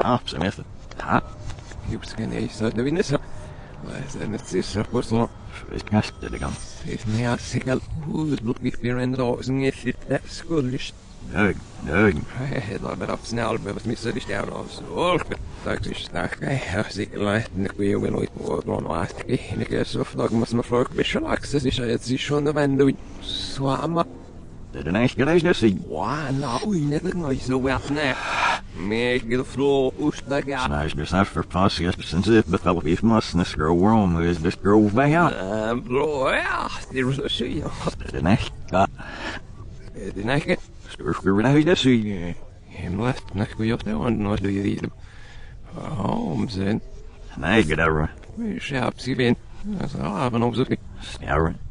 Absolut. Ha? Just kan jeg så det vinner så. Sen ett sista på så. Visst kastar det gan. Det är jag säkert huvud vi för en dag som är sitt skulle Nög, nög. det var bara snäll behövs missa det där och så. Tack så starkt. Jag säkert inte vi vill nog på någon att det så för dag måste man fråga vilka access är det sig schon wenn du så amma. Det är nästan gräsligt sig. Wow, inte nog så värt nej. Mig frå ustaga. Snash this out for possible since it but all if must this girl room is this girl way out. Bro, ja, det var så ju. Det är nästan. Det är nästan. Skur det här sig. Hemlast nästan jag det var något du gjorde. Om sen. Nej, get out. Vi skärps igen. Alltså, även om så. Snarare.